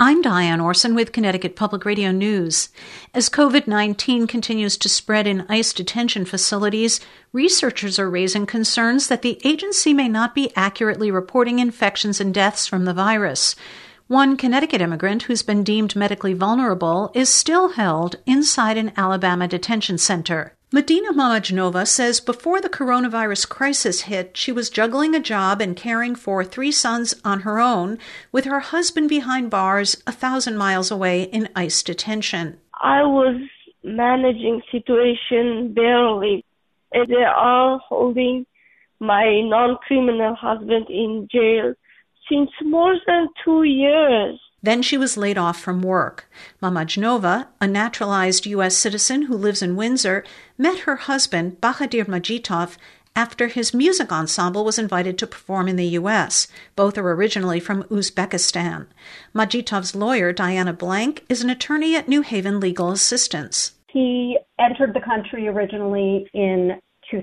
I'm Diane Orson with Connecticut Public Radio News. As COVID-19 continues to spread in ICE detention facilities, researchers are raising concerns that the agency may not be accurately reporting infections and deaths from the virus. One Connecticut immigrant who's been deemed medically vulnerable is still held inside an Alabama detention center. Medina Mamajnova says before the coronavirus crisis hit, she was juggling a job and caring for 3 sons on her own, with her husband behind bars 1,000 miles away in ICE detention. I was managing situation barely. They are holding my non-criminal husband in jail since more than 2 years. Then she was laid off from work. Mamajnova, a naturalized U.S. citizen who lives in Windsor, met her husband, Bahadir Majitov, after his music ensemble was invited to perform in the U.S. Both are originally from Uzbekistan. Majitov's lawyer, Diana Blank, is an attorney at New Haven Legal Assistance. He entered the country originally in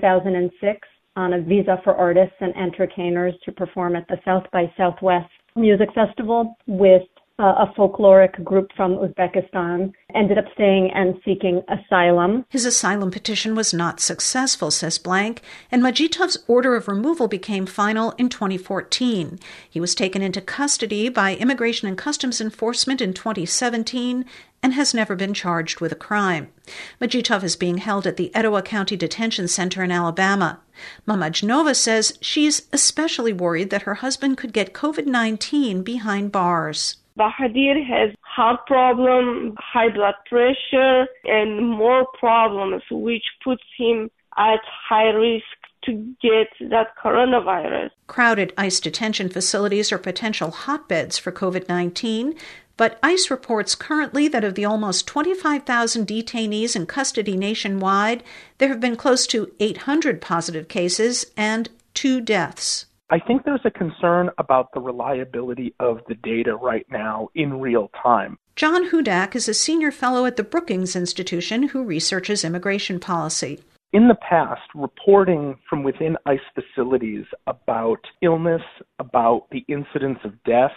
2006 on a visa for artists and entertainers to perform at the South by Southwest Music Festival with a folkloric group from Uzbekistan, ended up staying and seeking asylum. His asylum petition was not successful, says Blank, and Majitov's order of removal became final in 2014. He was taken into custody by Immigration and Customs Enforcement in 2017 and has never been charged with a crime. Majitov is being held at the Etowah County Detention Center in Alabama. Mamajnova says she's especially worried that her husband could get COVID-19 behind bars. Bahadir has heart problem, high blood pressure, and more problems, which puts him at high risk to get that coronavirus. Crowded ICE detention facilities are potential hotbeds for COVID-19, but ICE reports currently that of the almost 25,000 detainees in custody nationwide, there have been close to 800 positive cases and 2 deaths. I think there's a concern about the reliability of the data right now in real time. John Hudak is a senior fellow at the Brookings Institution who researches immigration policy. In the past, reporting from within ICE facilities about illness, about the incidence of death,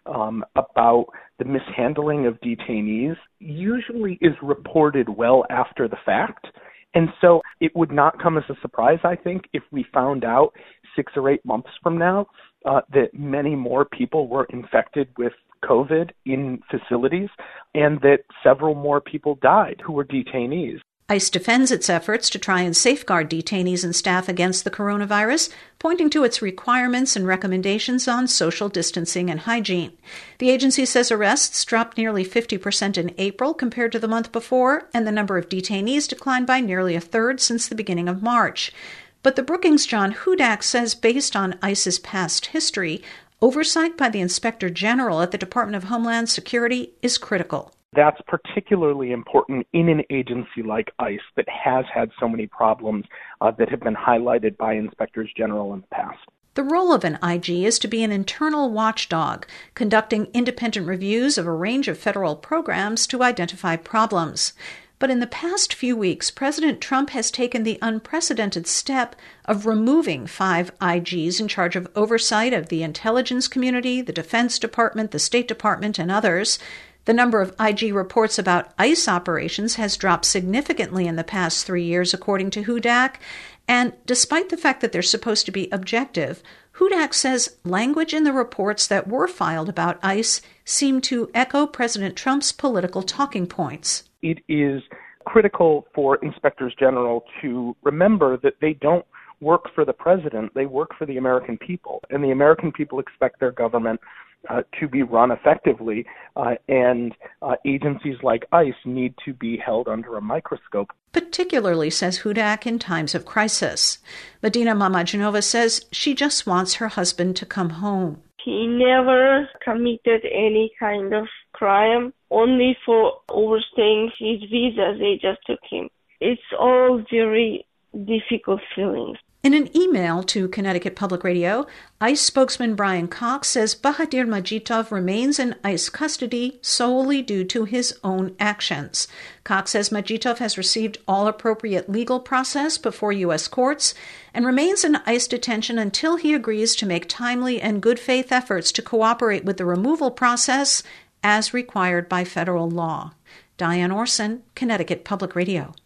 about the mishandling of detainees usually is reported well after the fact. And so it would not come as a surprise, I think, if we found out 6 or 8 months from now that many more people were infected with COVID in facilities and that several more people died who were detainees. ICE defends its efforts to try and safeguard detainees and staff against the coronavirus, pointing to its requirements and recommendations on social distancing and hygiene. The agency says arrests dropped nearly 50% in April compared to the month before, and the number of detainees declined by nearly 1/3 since the beginning of March. But the Brookings' John Hudak says based on ICE's past history, oversight by the Inspector General at the Department of Homeland Security is critical. That's particularly important in an agency like ICE that has had so many problems that have been highlighted by inspectors general in the past. The role of an IG is to be an internal watchdog, conducting independent reviews of a range of federal programs to identify problems. But in the past few weeks, President Trump has taken the unprecedented step of removing 5 IGs in charge of oversight of the intelligence community, the Defense Department, the State Department, and others. The number of IG reports about ICE operations has dropped significantly in the past 3 years, according to Hudak. And despite the fact that they're supposed to be objective, Hudak says language in the reports that were filed about ICE seem to echo President Trump's political talking points. It is critical for inspectors general to remember that they don't work for the president, they work for the American people. And the American people expect their government to be run effectively, and agencies like ICE need to be held under a microscope. Particularly, says Hudak, in times of crisis. Medina Mamajnova says she just wants her husband to come home. He never committed any kind of crime, only for overstaying his visa, they just took him. It's all very difficult feelings. In an email to Connecticut Public Radio, ICE spokesman Brian Cox says Bahadir Majitov remains in ICE custody solely due to his own actions. Cox says Majitov has received all appropriate legal process before U.S. courts and remains in ICE detention until he agrees to make timely and good faith efforts to cooperate with the removal process as required by federal law. Diane Orson, Connecticut Public Radio.